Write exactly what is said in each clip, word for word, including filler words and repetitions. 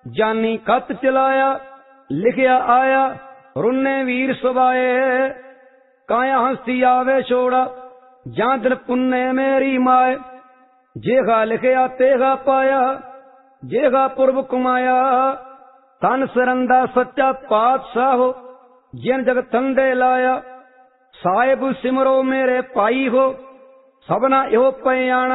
जानी खत चलाया लिखिया आया रुन्ने वीर सवाए काया हंसी आवे छोड़ा जा दिन पुन्ने मेरी माए जेगा लिखिया तेगा पाया जेगा पुरब कुमाया तन सरंदा सच्चा पातशाह हो जिन जग तंदे लाया साहिब सिमरो मेरे पाई हो सबना यो पयाना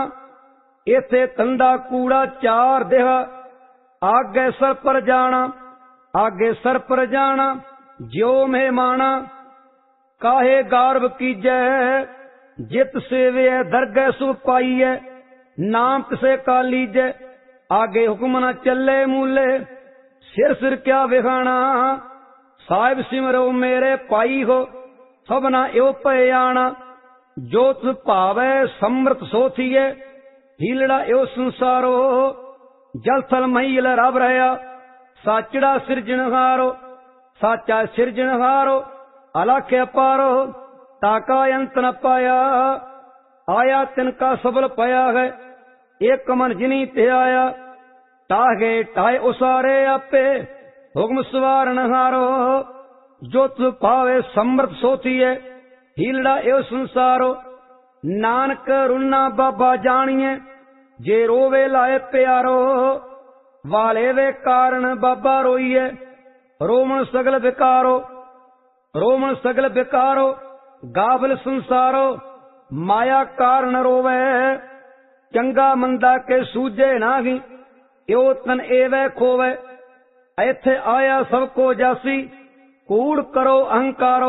इथे तंदा कूड़ा चार देहा आगे सर पर जाना आगे सर पर जाना ज्यो मेहमाना काहे गार्व कीजै जित सेवे दरगह सु पाईए नाम किसे का लीजे आगे हुक्म न चले मूले सिर सिर क्या विखाना साहिब सिमरो मेरे पाई हो सबना यो पयाना जो तुझ भावै समृत सोथिए हीलड़ा यो संसारो जल थल महील रब रहा साचड़ा सिरजनहारो साचा सिरजनहारो अलख अपारो ताका अंत न पाया आया तिनका सबल पया है एक मन जिनी ते आया टाहे टाहे उसारे आपे हुक्म सवारण हारो जो तुझ पावे समृत सोथिए हीलड़ा यो संसारो नानक रुन्ना बाबा जानिए जे रोवे लाए प्यारो वाले वे कारण बाबा रोइए रोमन सगल विकारो रोमन सगल विकारो गाफल संसारो माया कारण रोवे चंगा मंदा के सूझे नागी यो तन एवे खोवे इथे आया सबको जासी कूड़ करो अहंकारो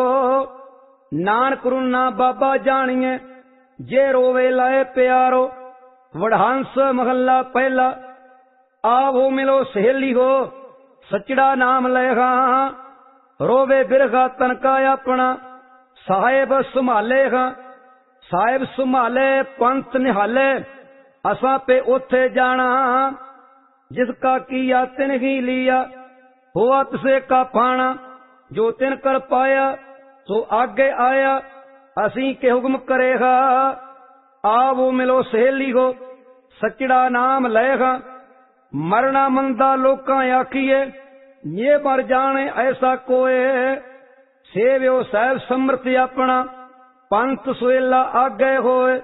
नानक रुन्ना बाबा जानिए जे रोवे लाए प्यारो वढ़ांस महला पहला आवो मिलो सहेली हो सचड़ा नाम लेगा रोवे बिरगा तनका अपना साहेब संभालेगा साहेब संभाले पंथ निहाले असा पे उथे जाना जिसका किया तिन ही लिया हुआ तुसे का पाना जो तिन कर पाया सो आगे आया असी के हुक्म करेगा आवो मिलो सहेली हो सचड़ा नाम लेगा मरना मंदा लोका आखिए ये मर जाने ऐसा कोए सेव्यो साहब समृत अपना पंथ सुहेला आगे होए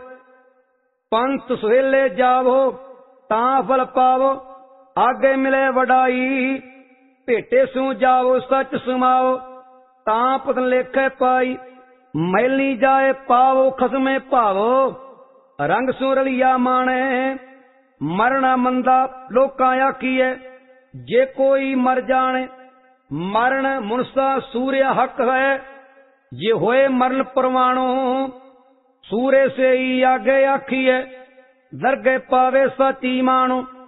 पंथ सुहेले जावो ता फल पावो आगे मिले वडाई भेटे सू जाओ सच सुमाओ ता पतन लेखे पाई मैली जाए पावो खसमे पावो रंग सू रलिया माने मरना मंदा लोका आखिए जे कोई मर जाने मरण मुनसा सूर्य हक है जे होए मरण परवाणो सूर्य से ही आगे आखिए दरगे पावे सची मानो